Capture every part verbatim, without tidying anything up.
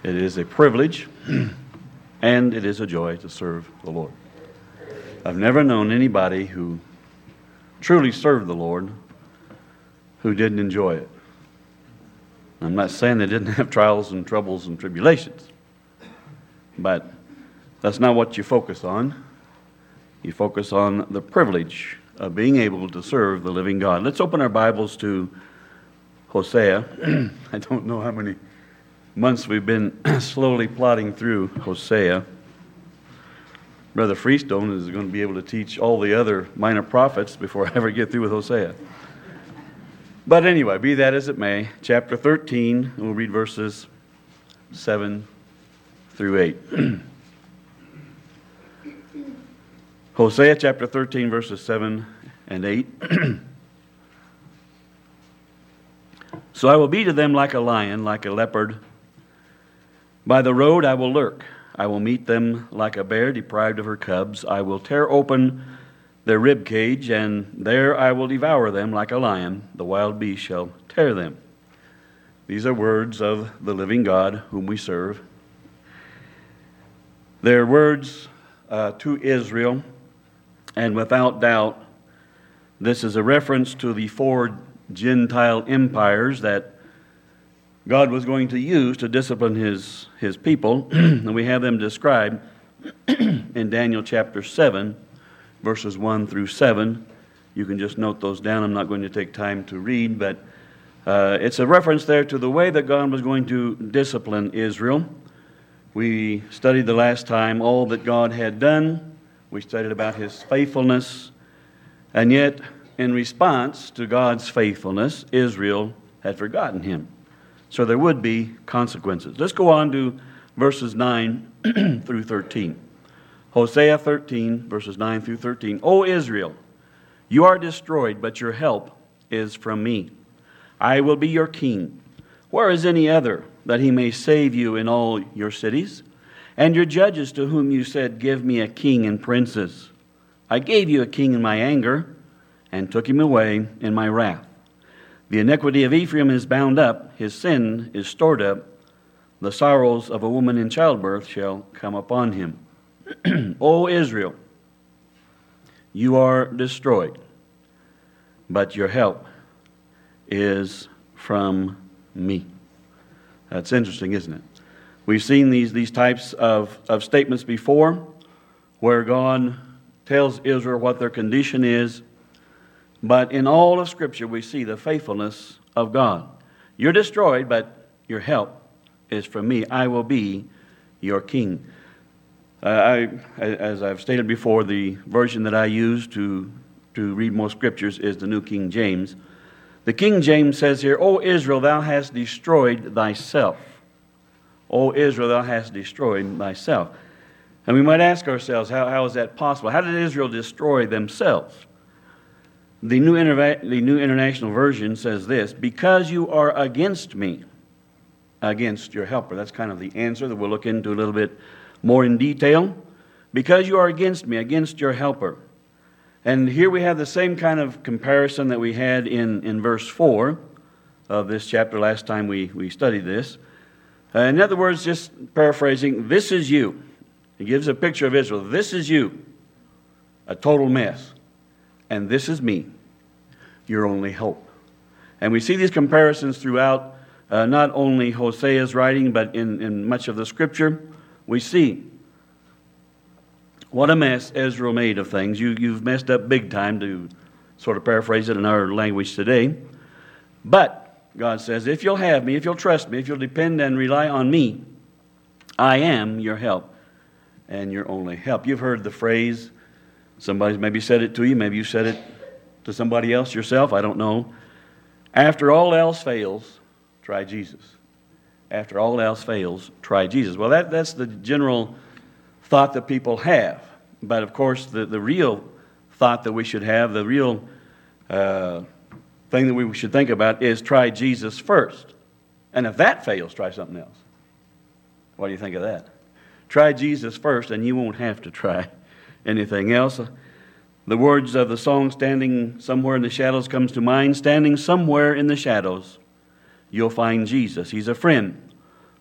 It is a privilege and it is a joy to serve the Lord. I've never known anybody who truly served the Lord who didn't enjoy it. I'm not saying they didn't have trials and troubles and tribulations, but that's not what you focus on. You focus on the privilege of being able to serve the living God. Let's open our Bibles to Hosea. I don't know how many months we've been slowly plodding through Hosea. Brother Freestone is going to be able to teach all the other minor prophets before I ever get through with Hosea. But anyway, be that as it may, chapter thirteen, and we'll read verses seven through eight. Hosea chapter thirteen, verses seven and eight. So I will be to them like a lion, like a leopard. By the road I will lurk. I will meet them like a bear deprived of her cubs. I will tear open their rib cage, and there I will devour them like a lion. The wild beast shall tear them. These are words of the living God whom we serve. They're words uh, to Israel, and without doubt, this is a reference to the four Gentile empires that God was going to use to discipline his, his people. And we have them described in Daniel chapter seven, verses one through seven. You can just note those down. I'm not going to take time to read, but uh, it's a reference there to the way that God was going to discipline Israel. We studied the last time all that God had done. We studied about his faithfulness. And yet, in response to God's faithfulness, Israel had forgotten him. So there would be consequences. Let's go on to verses nine through thirteen. Hosea thirteen, verses nine through thirteen. O Israel, you are destroyed, but your help is from me. I will be your king. Where is any other, that he may save you in all your cities? And your judges, to whom you said, give me a king and princes. I gave you a king in my anger, and took him away in my wrath. The iniquity of Ephraim is bound up, his sin is stored up. The sorrows of a woman in childbirth shall come upon him. O Israel, you are destroyed, but your help is from me. That's interesting, isn't it? We've seen these, these types of, of statements before, where God tells Israel what their condition is. But in all of Scripture, we see the faithfulness of God. You're destroyed, but your help is from me. I will be your king. Uh, I, as I've stated before, the version that I use to, to read most Scriptures is the New King James. The King James says here, O Israel, thou hast destroyed thyself. O Israel, thou hast destroyed thyself. And we might ask ourselves, how, how is that possible? How did Israel destroy themselves? The New, Interva- the New International Version says this, because you are against me, against your helper. That's kind of the answer that we'll look into a little bit more in detail. Because you are against me, against your helper. And here we have the same kind of comparison that we had in, in verse four of this chapter last time we, we studied this. Uh, in other words, just paraphrasing, this is you. He gives a picture of Israel. This is you, a total mess. And this is me, your only hope. And we see these comparisons throughout uh, not only Hosea's writing, but in, in much of the Scripture. We see what a mess Israel made of things. You, you've messed up big time, to sort of paraphrase it in our language today. But God says, if you'll have me, if you'll trust me, if you'll depend and rely on me, I am your help and your only help. You've heard the phrase, somebody's maybe said it to you, maybe you said it to somebody else yourself, I don't know. After all else fails, try Jesus. After all else fails, try Jesus. Well, that, that's the general thought that people have. But of course, the, the real thought that we should have, the real uh, thing that we should think about is try Jesus first. And if that fails, try something else. What do you think of that? Try Jesus first, and you won't have to try anything else. The words of the song, Standing Somewhere in the Shadows, comes to mind. Standing somewhere in the shadows, you'll find Jesus. He's a friend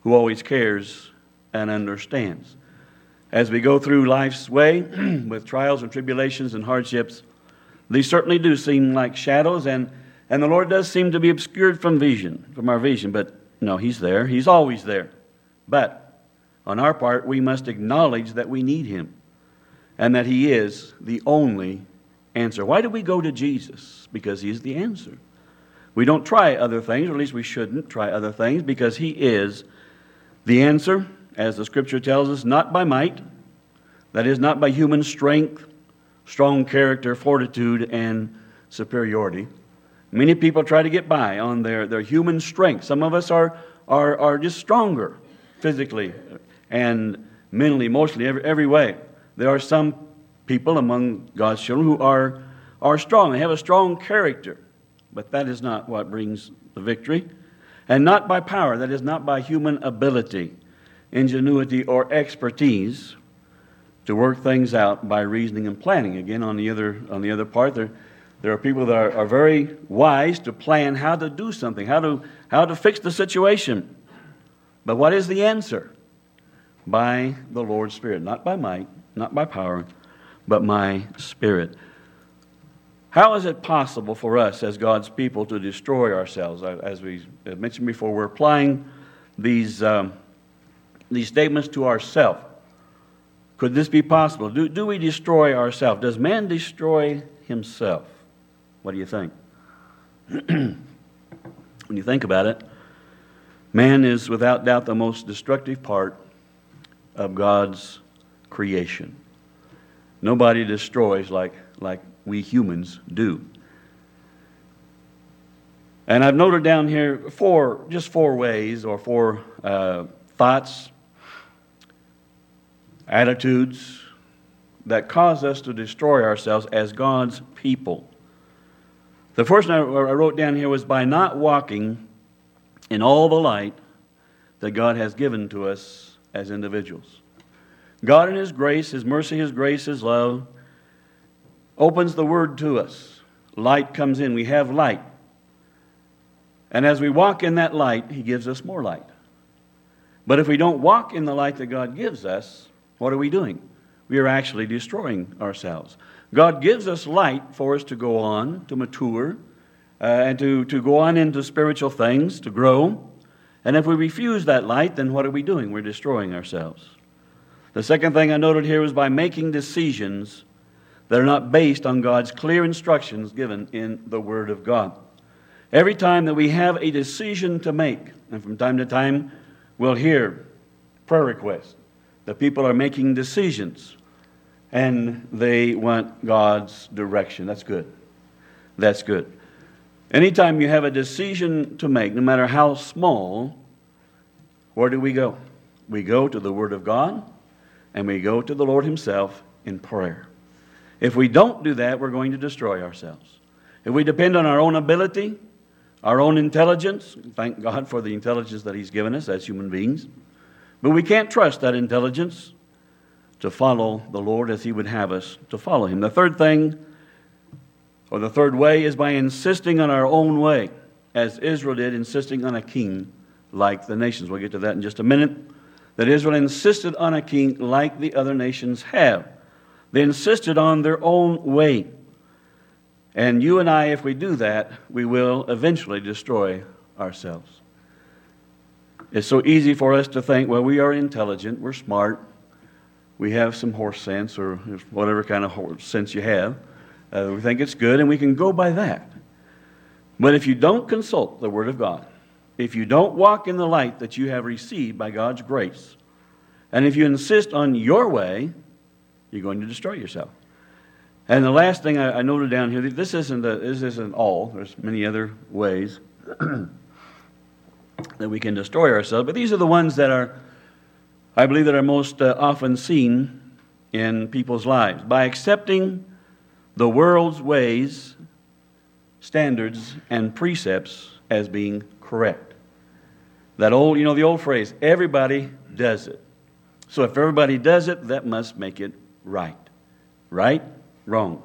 who always cares and understands. As we go through life's way with trials and tribulations and hardships, these certainly do seem like shadows, and, and the Lord does seem to be obscured from vision, from our vision. But no, He's there. He's always there. But on our part, we must acknowledge that we need Him and that He is the only answer. Why do we go to Jesus? Because He is the answer. We don't try other things, or at least we shouldn't try other things, because He is the answer. As the Scripture tells us, not by might, that is, not by human strength, strong character, fortitude, and superiority. Many people try to get by on their, their human strength. Some of us are, are, are just stronger physically and mentally, emotionally, every, every way. There are some people among God's children who are, are strong. They have a strong character, but that is not what brings the victory. And not by power, that is, not by human ability, ingenuity, or expertise to work things out by reasoning and planning. Again, on the other on the other part, there, there are people that are, are very wise to plan how to do something, how to how to fix the situation. But what is the answer? By the Lord's Spirit, not by might, not by power, but my Spirit. How is it possible for us as God's people to destroy ourselves? As we mentioned before, we're applying these um, these statements to ourselves. Could this be possible? Do, do we destroy ourselves? Does man destroy himself? What do you think? When you think about it, man is without doubt the most destructive part of God's creation. Nobody destroys like, like we humans do. And I've noted down here four, just four ways or four uh, thoughts, attitudes that cause us to destroy ourselves as God's people. The first one I wrote down here was by not walking in all the light that God has given to us as individuals. God in His grace, His mercy, His grace, His love, opens the Word to us. Light comes in. We have light. And as we walk in that light, He gives us more light. But if we don't walk in the light that God gives us, what are we doing? We are actually destroying ourselves. God gives us light for us to go on, to mature, uh, and to, to go on into spiritual things, to grow. And if we refuse that light, then what are we doing? We're destroying ourselves. The second thing I noted here was by making decisions that are not based on God's clear instructions given in the Word of God. Every time that we have a decision to make, and from time to time we'll hear prayer requests, the people are making decisions and they want God's direction. That's good. That's good. Anytime you have a decision to make, no matter how small, where do we go? We go to the Word of God and we go to the Lord Himself in prayer. If we don't do that, we're going to destroy ourselves. If we depend on our own ability, our own intelligence, thank God for the intelligence that He's given us as human beings, but we can't trust that intelligence to follow the Lord as He would have us to follow Him. The third thing, or the third way, is by insisting on our own way, as Israel did, insisting on a king like the nations. We'll get to that in just a minute. That Israel insisted on a king like the other nations have. They insisted on their own way. And you and I, if we do that, we will eventually destroy ourselves. It's so easy for us to think, well, we are intelligent, we're smart, we have some horse sense, or whatever kind of horse sense you have. Uh, we think it's good, and we can go by that. But if you don't consult the Word of God, if you don't walk in the light that you have received by God's grace, and if you insist on your way, you're going to destroy yourself. And the last thing I, I noted down here, this isn't, a, this isn't all. There's many other ways that we can destroy ourselves. But these are the ones that are, I believe, that are most uh, often seen in people's lives. By accepting the world's ways, standards, and precepts as being correct. That old, you know, the old phrase, everybody does it. So if everybody does it, that must make it right. Right? Wrong.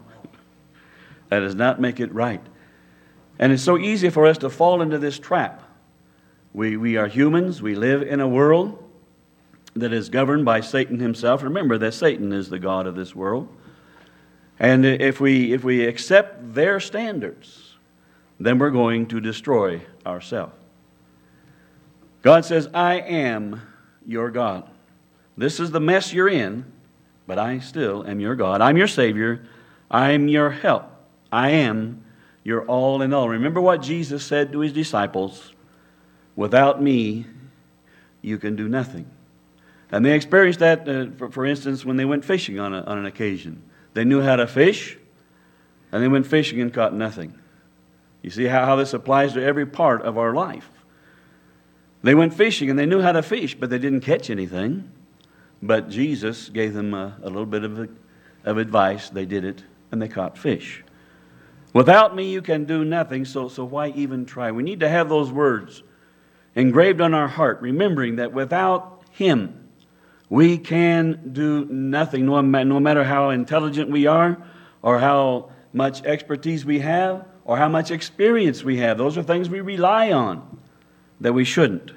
That does not make it right. And it's so easy for us to fall into this trap We, we are humans. We live in a world that is governed by Satan himself. Remember that Satan is the god of this world. And if we, if we accept their standards, then we're going to destroy ourselves. God says, I am your God. This is the mess you're in, but I still am your God. I'm your Savior. I'm your help. I am your all in all. Remember what Jesus said to his disciples, without me, you can do nothing. And they experienced that, uh, for, for instance, when they went fishing on, a, on an occasion. They knew how to fish, and they went fishing and caught nothing. You see how, how this applies to every part of our life. They went fishing, and they knew how to fish, but they didn't catch anything. But Jesus gave them a, a little bit of, of advice. They did it, and they caught fish. Without me, you can do nothing, so, so why even try? We need to have those words engraved on our heart, remembering that without Him, we can do nothing, no, no matter how intelligent we are, or how much expertise we have, or how much experience we have. Those are things we rely on that we shouldn't.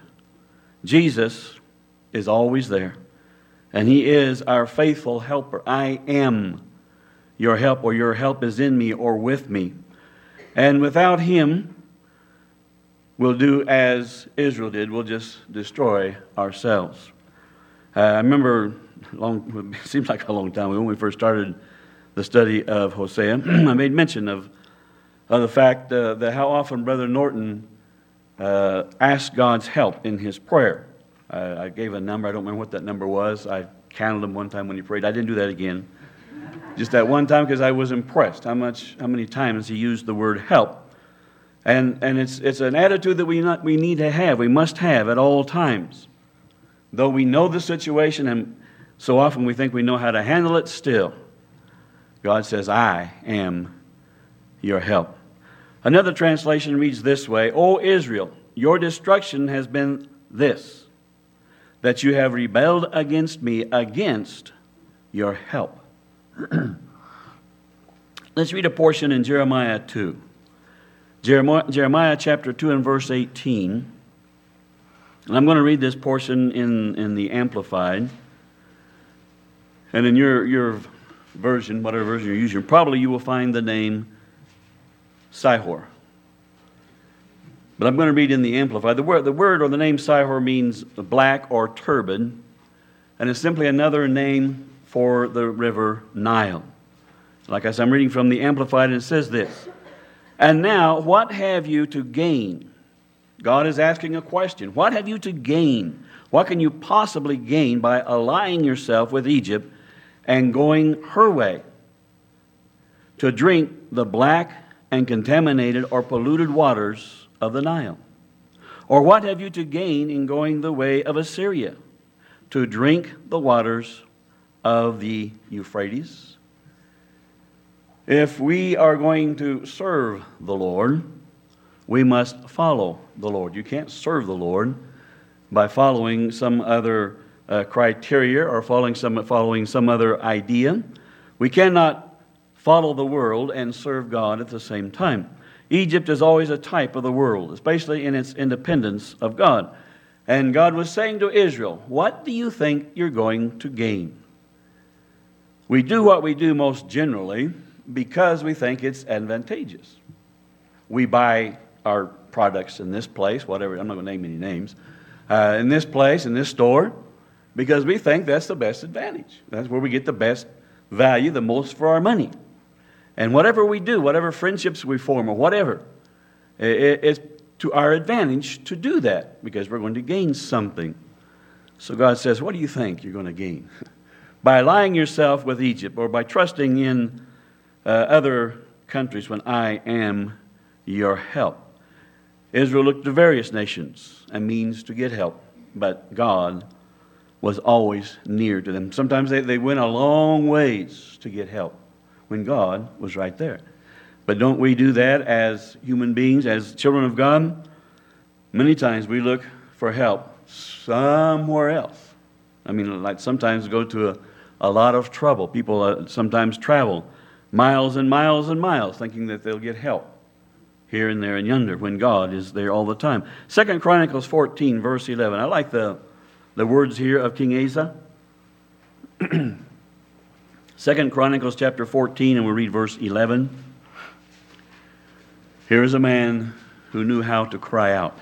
Jesus is always there, and He is our faithful helper. I am your help, or your help is in me or with me. And without Him, we'll do as Israel did. We'll just destroy ourselves. Uh, I remember, long, it seems like a long time ago, when we first started the study of Hosea, I made mention of, of the fact uh, that how often Brother Norton uh, asked God's help in his prayer. Uh, I gave a number. I don't remember what that number was. I counted them one time when he prayed. I didn't do that again. Just that one time, because I was impressed how much, how many times he used the word help. And and it's it's an attitude that we not we need to have. We must have at all times. Though we know the situation, and so often we think we know how to handle it, still, God says, I am your help. Another translation reads this way, O Israel, your destruction has been this, that you have rebelled against me, against your help. Let's read a portion in Jeremiah two. Jeremiah, Jeremiah chapter two and verse eighteen. And I'm going to read this portion in, in the Amplified. And in your, your version, whatever version you're using, probably you will find the name Sihor. But I'm going to read in the Amplified. The word, the word or the name Sihor means black or turban, and it's simply another name for the river Nile. Like I said, I'm reading from the Amplified, and it says this, and now what have you to gain? God is asking a question. What have you to gain? What can you possibly gain by allying yourself with Egypt and going her way to drink the black and contaminated or polluted waters of the Nile? Or what have you to gain in going the way of Assyria to drink the waters of the Euphrates? If we are going to serve the Lord, we must follow the Lord. You can't serve the Lord by following some other uh, criteria or following some, following some other idea. We cannot follow the world and serve God at the same time. Egypt is always a type of the world, especially in its independence of God. And God was saying to Israel, what do you think you're going to gain? We do what we do most generally because we think it's advantageous. We buy our products in this place, whatever, I'm not going to name any names, uh, in this place, in this store, because we think that's the best advantage. That's where we get the best value, the most for our money. And whatever we do, whatever friendships we form or whatever, it, it's to our advantage to do that because we're going to gain something. So God says, what do you think you're going to gain? By allying yourself with Egypt or by trusting in uh, other countries when I am your help. Israel looked to various nations and means to get help, but God was always near to them. Sometimes they, they went a long ways to get help when God was right there. But don't we do that as human beings, as children of God? Many times we look for help somewhere else. I mean, like sometimes go to a, a lot of trouble. People uh, sometimes travel miles and miles and miles thinking that they'll get help here and there and yonder when God is there all the time. Second Chronicles fourteen, verse eleven. I like the, the words here of King Asa. Second Chronicles chapter fourteen, and we'll read verse eleven. Here is a man who knew how to cry out.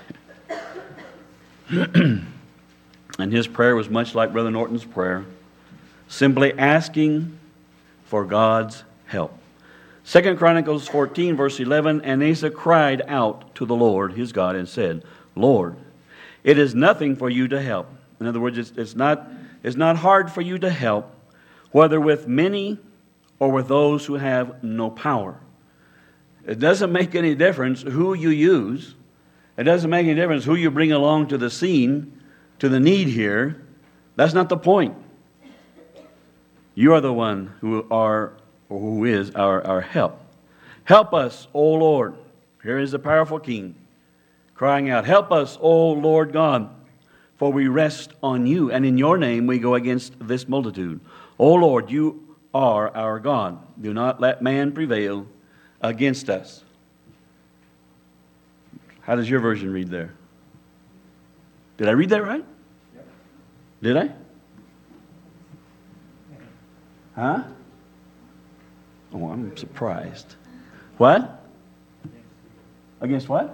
And his prayer was much like Brother Norton's prayer, simply asking for God's help. Second Chronicles fourteen, verse eleven, and Asa cried out to the Lord his God and said, Lord, it is nothing for you to help. In other words, it's, it's, not, it's not hard for you to help, whether with many or with those who have no power. It doesn't make any difference who you use. It doesn't make any difference who you bring along to the scene, to the need here. That's not the point. You are the one who are, or who is our, our help. Help us, O Lord. Here is the powerful King crying out, help us, O Lord God, for we rest on you, and in your name we go against this multitude. O Lord, you are our God. Do not let man prevail against us. How does your version read there? Did I read that right? Yep. Did I? Huh? Oh, I'm surprised. What? Against what?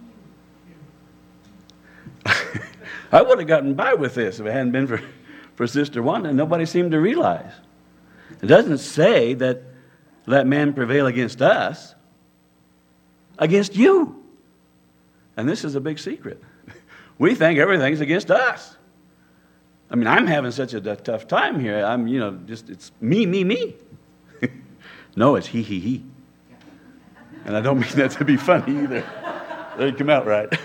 I would have gotten by with this if it hadn't been for, for Sister Wanda. Nobody seemed to realize. It doesn't say that let man prevail against us, against you. And this is a big secret. We think everything's against us. I mean, I'm having such a tough time here. I'm, you know, just, it's me, me, me. No, it's he, he, he. And I don't mean that to be funny either. That didn't come out right.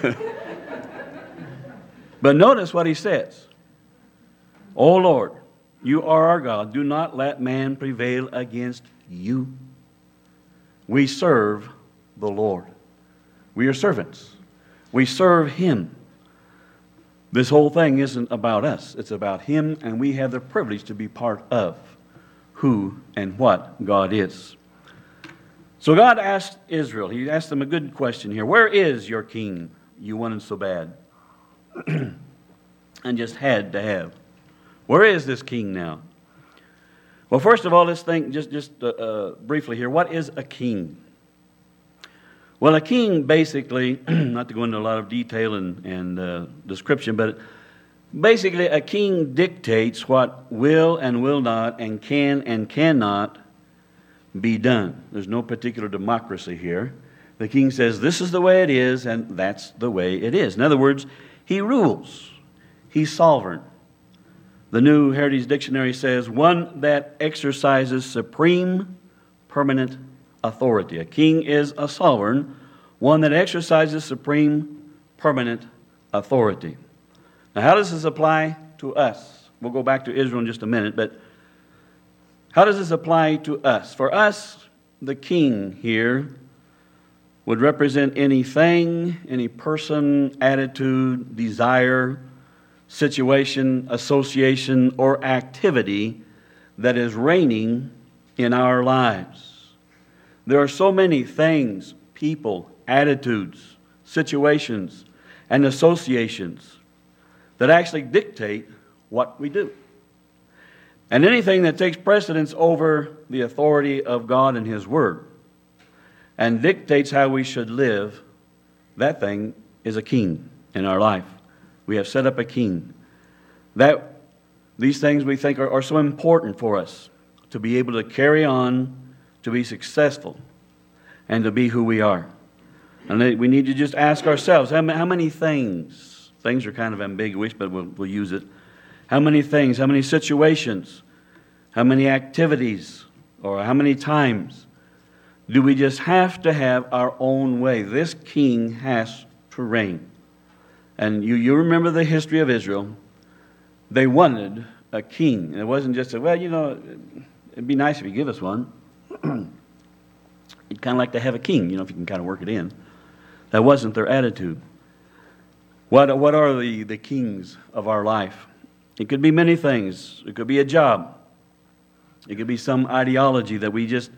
But notice what he says. O Lord, you are our God. Do not let man prevail against you. We serve the Lord. We are servants. We serve Him. This whole thing isn't about us. It's about Him, and we have the privilege to be part of who and what God is. So God asked Israel, He asked them a good question here. Where is your king you wanted so bad? And just had to have. Where is this king now? Well, first of all, let's think just, just uh, uh, briefly here. What is a king? Well, a king basically, not to go into a lot of detail and, and uh, description, but basically a king dictates what will and will not and can and cannot be done. There's no particular democracy here. The king says this is the way it is, and that's the way it is. In other words, he rules. He's sovereign. The New Heritage Dictionary says, one that exercises supreme permanent authority. A king is a sovereign, one that exercises supreme permanent authority. Now, how does this apply to us? We'll go back to Israel in just a minute, but how does this apply to us? For us, the king here would represent anything, any person, attitude, desire, situation, association, or activity that is reigning in our lives. There are so many things, people, attitudes, situations, and associations that actually dictate what we do. And anything that takes precedence over the authority of God and His Word and dictates how we should live, that thing is a king in our life. We have set up a king. That these things we think are, are so important for us to be able to carry on, to be successful, and to be who we are. And we need to just ask ourselves, how many things, things are kind of ambiguous, but we'll, we'll use it. How many things, how many situations, how many activities, or how many times do we just have to have our own way? This king has to reign. And you, you remember the history of Israel. They wanted a king. It wasn't just, a, well, you know, it'd be nice if you give us one. You'd kind of like to have a king, you know, if you can kind of work it in. That wasn't their attitude. What, what are the, the kings of our life? It could be many things. It could be a job. It could be some ideology that we just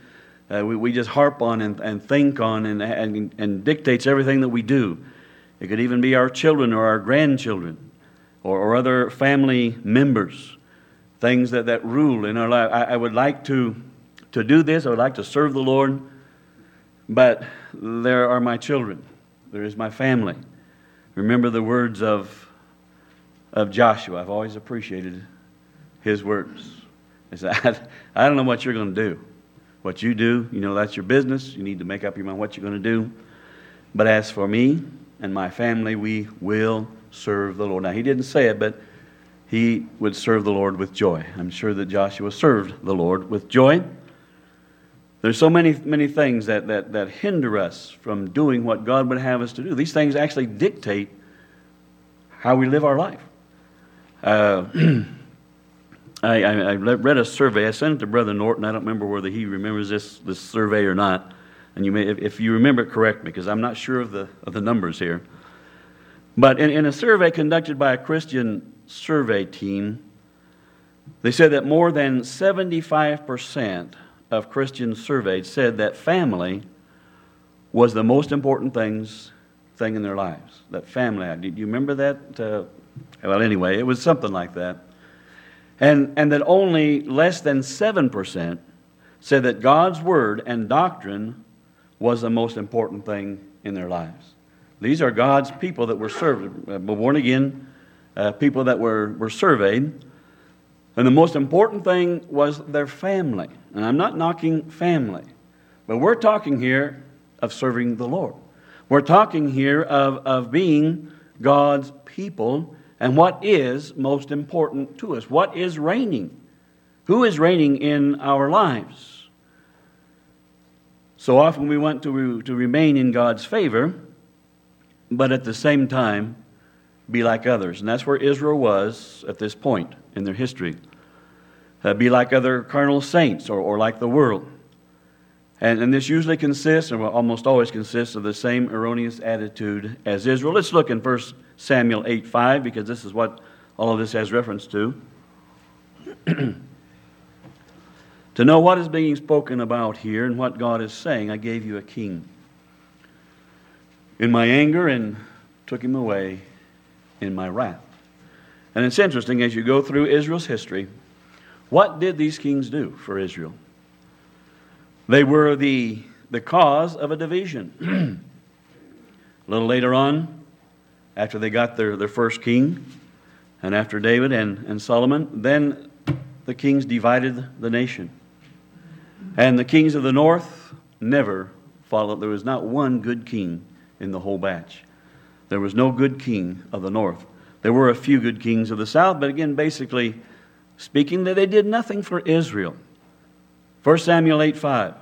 uh, we, we just harp on and, and think on and, and, and dictates everything that we do. It could even be our children or our grandchildren or, or other family members, things that, that rule in our life. I, I would like to, to do this. I would like to serve the Lord, but there are my children. There is my family. Remember the words of, of Joshua. I've always appreciated his words. He said, I, I don't know what you're going to do. What you do, you know, that's your business. You need to make up your mind what you're going to do. But as for me and my family, we will serve the Lord. Now, he didn't say it, but he would serve the Lord with joy. I'm sure that Joshua served the Lord with joy. There's so many, many things that, that, that hinder us from doing what God would have us to do. These things actually dictate how we live our life. Uh, I, I, I read a survey. I sent it to Brother Norton. I don't remember whether he remembers this, this survey or not. And you may, if, if you remember it, correct me, because I'm not sure of the, of the numbers here. But in, in a survey conducted by a Christian survey team, they said that more than seventy-five percent of Christians surveyed said that family was the most important things thing in their lives. That family. Do you remember that? Uh, well, anyway, it was something like that. And, and that only less than seven percent said that God's Word and doctrine was the most important thing in their lives. These are God's people that were served, uh, born again uh, people that were, were surveyed. And the most important thing was their family. And I'm not knocking family, but we're talking here of serving the Lord. We're talking here of, of being God's people and what is most important to us. What is reigning? Who is reigning in our lives? So often we want to, to remain in God's favor, but at the same time be like others. And that's where Israel was at this point in their history. Uh, be like other carnal saints or, or like the world. And, and this usually consists, or almost always consists, of the same erroneous attitude as Israel. Let's look in First Samuel eight five, because this is what all of this has reference to. To know what is being spoken about here and what God is saying, I gave you a king in my anger and took him away in my wrath. And it's interesting, as you go through Israel's history, what did these kings do for Israel? They were the, the cause of a division. A little later on, after they got their, their first king, and after David and, and Solomon, then the kings divided the nation. And the kings of the north never followed. There was not one good king in the whole batch. There was no good king of the north. There were a few good kings of the south, but again, basically speaking, that they did nothing for Israel. First Samuel eight five.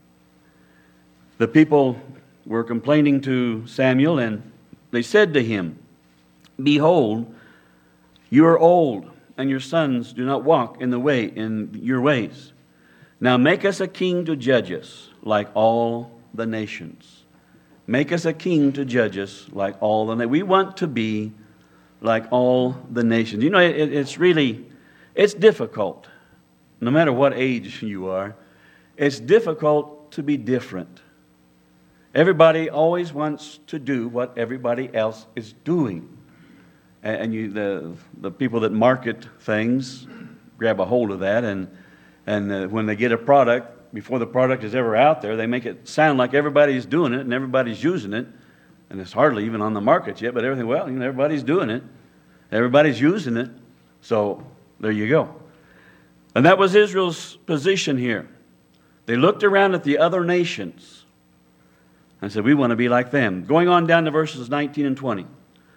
The people were complaining to Samuel, and they said to him, Behold, you are old, and your sons do not walk in the way in your ways. Now make us a king to judge us like all the nations. Make us a king to judge us like all the nations. We want to be like all the nations. You know, it, it's really, it's difficult, no matter what age you are, it's difficult to be different. Everybody always wants to do what everybody else is doing. And you, the, the people that market things grab a hold of that, and And uh, when they get a product, before the product is ever out there, they make it sound like everybody's doing it and everybody's using it. And it's hardly even on the market yet, but everything, well, you know, everybody's doing it. Everybody's using it. So there you go. And that was Israel's position here. They looked around at the other nations and said, we want to be like them. Going on down to verses nineteen and twenty.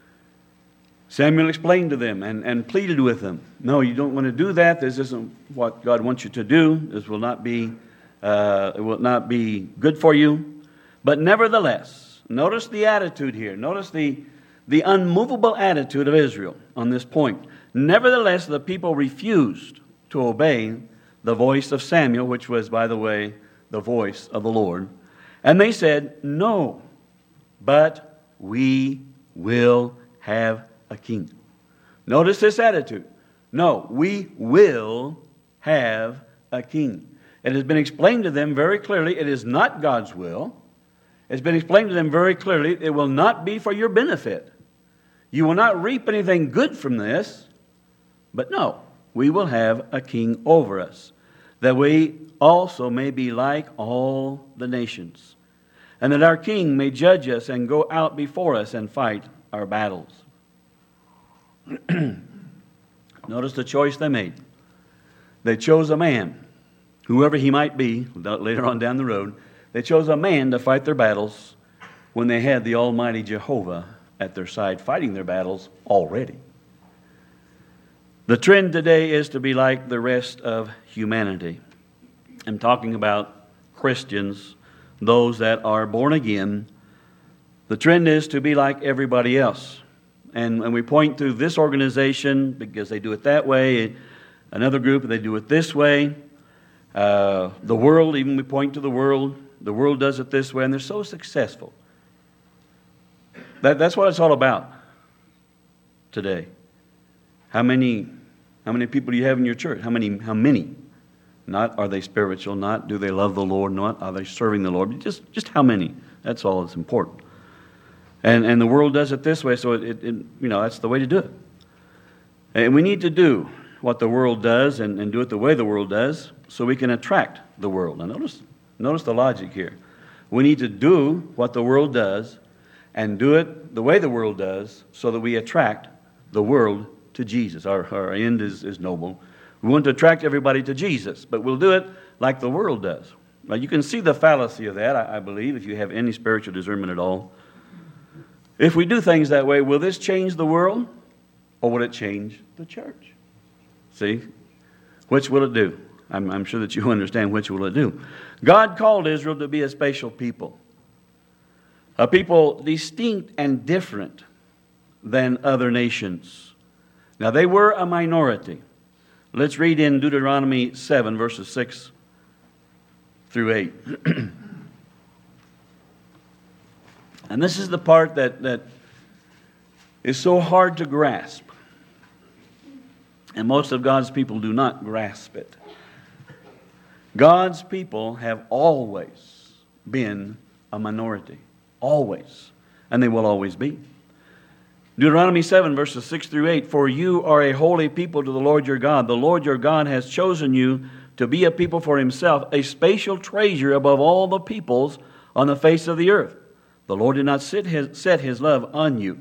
Samuel explained to them and, and pleaded with them. No, you don't want to do that. This isn't what God wants you to do. This will not be, uh, it will not be good for you. But nevertheless, notice the attitude here. Notice the, the unmovable attitude of Israel on this point. Nevertheless, the people refused to obey the voice of Samuel, which was, by the way, the voice of the Lord. And they said, no, but we will have a king. Notice this attitude. No, we will have a king. It has been explained to them very clearly it is not God's will. It's been explained to them very clearly it will not be for your benefit. You will not reap anything good from this. But no, we will have a king over us, that we also may be like all the nations, and that our king may judge us and go out before us and fight our battles. Notice the choice they made. They chose a man, whoever he might be, later on down the road. They chose a man to fight their battles when they had the Almighty Jehovah at their side fighting their battles already. The trend today is to be like the rest of humanity. I'm talking about Christians, those that are born again. The trend is to be like everybody else. And, and we point to this organization because they do it that way. Another group, they do it this way. Uh, the world, even we point to the world. The world does it this way, and they're so successful. That, that's what it's all about today. How many, how many people do you have in your church? How many? How many? Not are they spiritual? Not do they love the Lord? Not are they serving the Lord? Just, just how many? That's all that's important. And and the world does it this way, so it, it, it you know that's the way to do it. And we need to do what the world does and, and do it the way the world does, so we can attract the world. Now notice, notice the logic here. We need to do what the world does and do it the way the world does, so that we attract the world to Jesus. Our, our end is, is noble. We want to attract everybody to Jesus, but we'll do it like the world does. Now you can see the fallacy of that, I, I believe, if you have any spiritual discernment at all. If we do things that way, will this change the world, or will it change the church? See? Which will it do? I'm, I'm sure that you understand which will it do. God called Israel to be a special people. A people distinct and different than other nations. Now they were a minority. Let's read in Deuteronomy seven, verses six through eight. And this is the part that, that is so hard to grasp. And most of God's people do not grasp it. God's people have always been a minority. Always. And they will always be. Deuteronomy seven, verses six through eight. For you are a holy people to the Lord your God. The Lord your God has chosen you to be a people for himself, a special treasure above all the peoples on the face of the earth. The Lord did not set his, set his love on you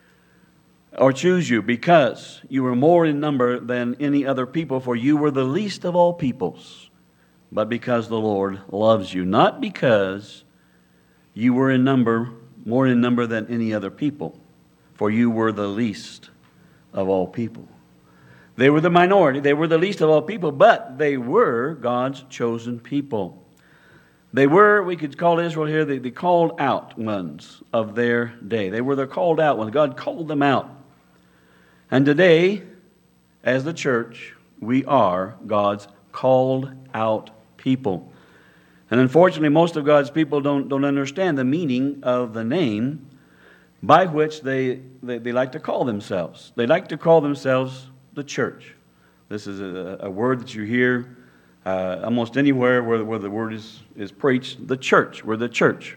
or choose you because you were more in number than any other people, for you were the least of all peoples, but because the Lord loves you, not because you were in number, more in number than any other people, for you were the least of all people. They were the minority, they were the least of all people, but they were God's chosen people. They were, we could call Israel here, the, the called out ones of their day. They were the called out ones. God called them out. And today, as the church, we are God's called out people. And unfortunately, most of God's people don't, don't understand the meaning of the name by which they, they, they like to call themselves. They like to call themselves the church. This is a, a word that you hear Uh, almost anywhere where, where the word is, is preached, the church, we're the church.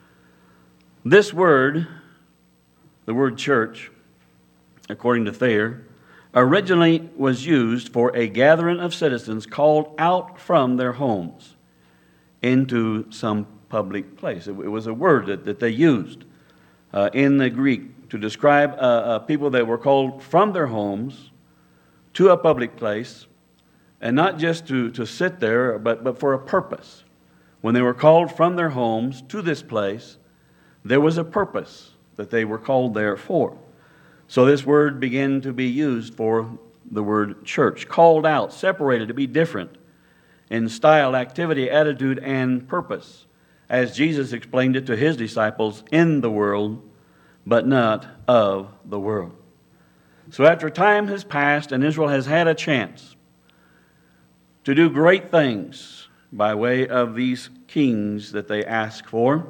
This word, the word church, according to Thayer, originally was used for a gathering of citizens called out from their homes into some public place. It, it was a word that, that they used uh, in the Greek to describe uh, uh, people that were called from their homes to a public place. And not just to, to sit there, but, but for a purpose. When they were called from their homes to this place, there was a purpose that they were called there for. So this word began to be used for the word church. Called out, separated, to be different in style, activity, attitude, and purpose. As Jesus explained it to his disciples, in the world, but not of the world. So after time has passed and Israel has had a chance to do great things by way of these kings that they ask for,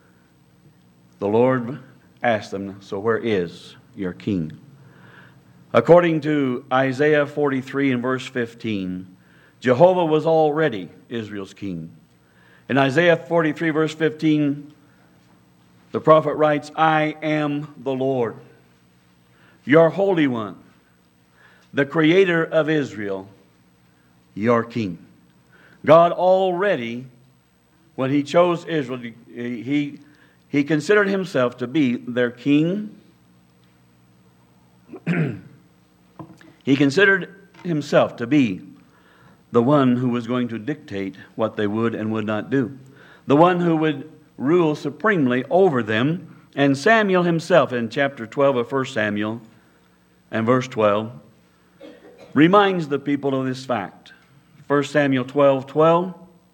the Lord asked them, so where is your king? According to Isaiah forty-three and verse fifteen, Jehovah was already Israel's king. In Isaiah forty-three, verse fifteen, the prophet writes, I am the Lord, your Holy One, the Creator of Israel, your King. God already, when He chose Israel, He, he considered Himself to be their King. He considered Himself to be the one who was going to dictate what they would and would not do, the one who would rule supremely over them. And Samuel himself, in chapter twelve of First Samuel and verse twelve, reminds the people of this fact. First Samuel twelve twelve.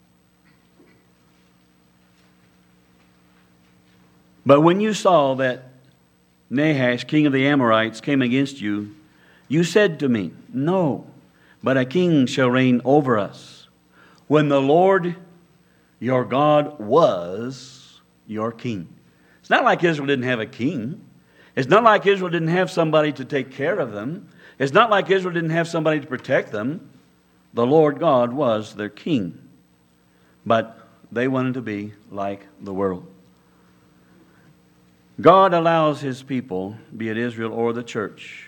But when you saw that Nahash, king of the Amorites, came against you, you said to me, no, but a king shall reign over us, when the Lord your God was your king. It's not like Israel didn't have a king. It's not like Israel didn't have somebody to take care of them. It's not like Israel didn't have somebody to protect them. The Lord God was their king. But they wanted to be like the world. God allows His people, be it Israel or the church,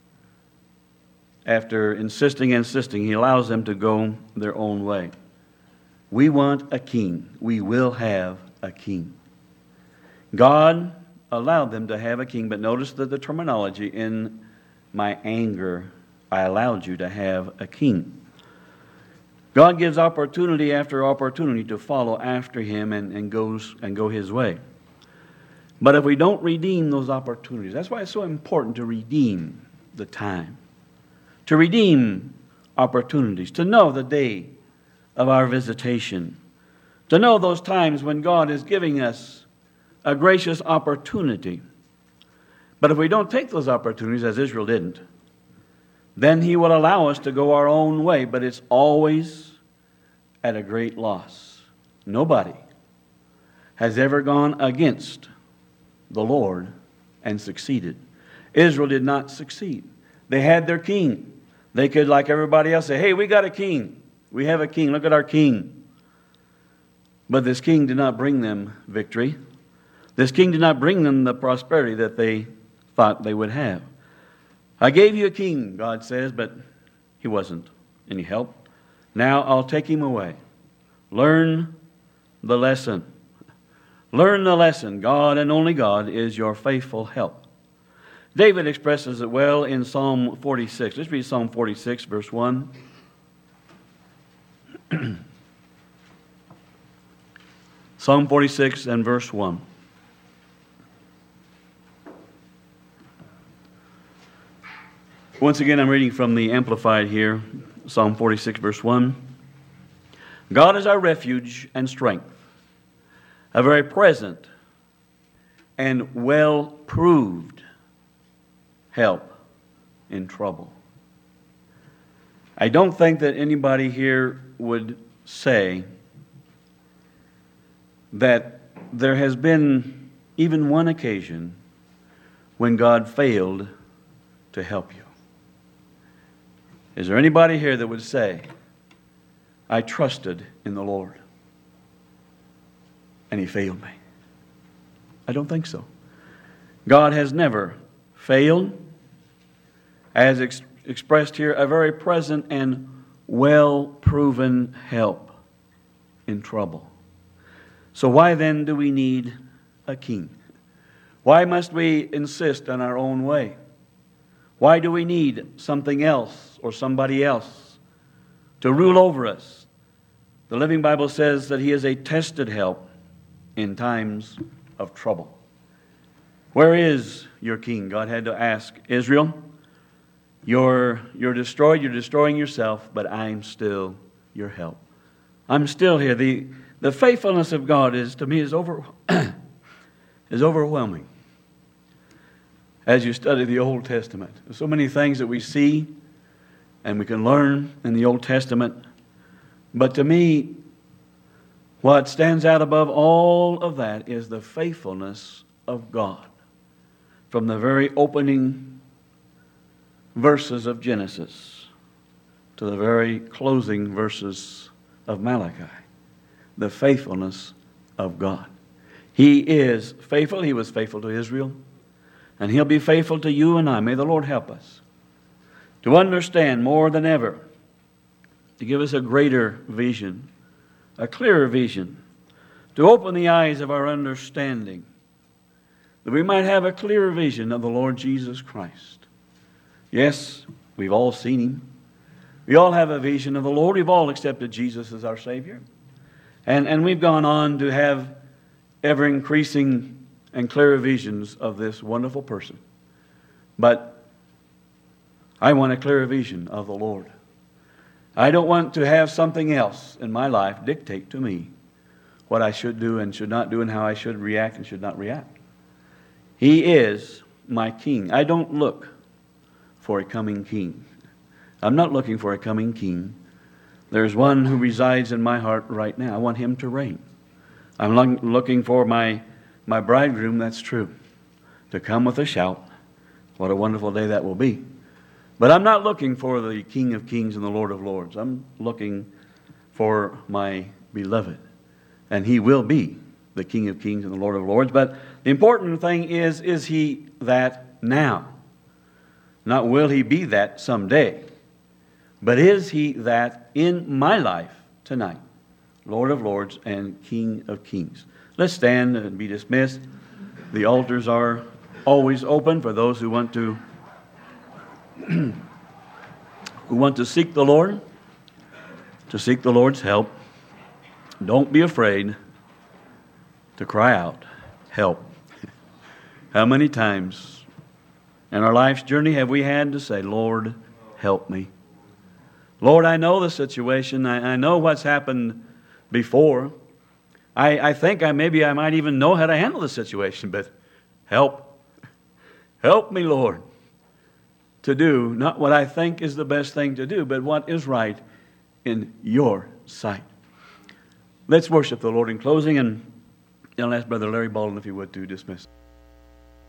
after insisting and insisting, He allows them to go their own way. We want a king. We will have a king. God allowed them to have a king, but notice that the terminology, in my anger, I allowed you to have a king. God gives opportunity after opportunity to follow after Him and, and goes and go His way. But if we don't redeem those opportunities, that's why it's so important to redeem the time, to redeem opportunities, to know the day of our visitation, to know those times when God is giving us a gracious opportunity. But if we don't take those opportunities, as Israel didn't, then He will allow us to go our own way, but it's always at a great loss. Nobody has ever gone against the Lord and succeeded. Israel did not succeed. They had their king. They could, like everybody else, say, hey, we got a king. We have a king. Look at our king. But this king did not bring them victory. This king did not bring them the prosperity that they thought they would have. I gave you a king, God says, but he wasn't any help. Now I'll take him away. Learn the lesson. Learn the lesson. God and only God is your faithful help. David expresses it well in Psalm forty-six. Let's read Psalm forty-six, verse one. Psalm forty-six and verse one. Once again, I'm reading from the Amplified here. Psalm forty-six, verse one. God is our refuge and strength, a very present and well-proved help in trouble. I don't think that anybody here would say that there has been even one occasion when God failed to help you. Is there anybody here that would say, I trusted in the Lord and He failed me? I don't think so. God has never failed. As ex- expressed here, a very present and well-proven help in trouble. So why then do we need a king? Why must we insist on our own way? Why do we need something else or somebody else to rule over us? The Living Bible says that He is a tested help in times of trouble. Where is your king? God had to ask Israel. You're, you're destroyed, you're destroying yourself, but I'm still your help. I'm still here. The, the faithfulness of God is, to me, is, over, is overwhelming. As you study the Old Testament, there's so many things that we see and we can learn in the Old Testament. But to me, what stands out above all of that is the faithfulness of God. From the very opening verses of Genesis, to the very closing verses of Malachi. The faithfulness of God. He is faithful. He was faithful to Israel. And He'll be faithful to you and I. May the Lord help us to understand more than ever, to give us a greater vision, a clearer vision, to open the eyes of our understanding, that we might have a clearer vision of the Lord Jesus Christ. Yes, we've all seen Him. We all have a vision of the Lord. We've all accepted Jesus as our Savior. And, and we've gone on to have ever-increasing and clearer visions of this wonderful person. But I want a clearer vision of the Lord. I don't want to have something else in my life dictate to me what I should do and should not do and how I should react and should not react. He is my King. I don't look for a coming king. I'm not looking for a coming king. There's one who resides in my heart right now. I want Him to reign. I'm lo- looking for my, my bridegroom, that's true, to come with a shout. What a wonderful day that will be. But I'm not looking for the King of Kings and the Lord of Lords. I'm looking for my beloved. And He will be the King of Kings and the Lord of Lords. But the important thing is, is He that now? Not will He be that someday. But is He that in my life tonight? Lord of Lords and King of Kings. Let's stand and be dismissed. The altars are always open for those who want to who want to seek the Lord, to seek the Lord's help. Don't be afraid to cry out, help. How many times in our life's journey have we had to say, Lord, help me? Lord, I know the situation. I, I know what's happened before. I, I think I maybe I might even know how to handle the situation, but help. Help me, Lord, to do not what I think is the best thing to do, but what is right in Your sight. Let's worship the Lord in closing, and I'll ask Brother Larry Baldwin if he would to dismiss.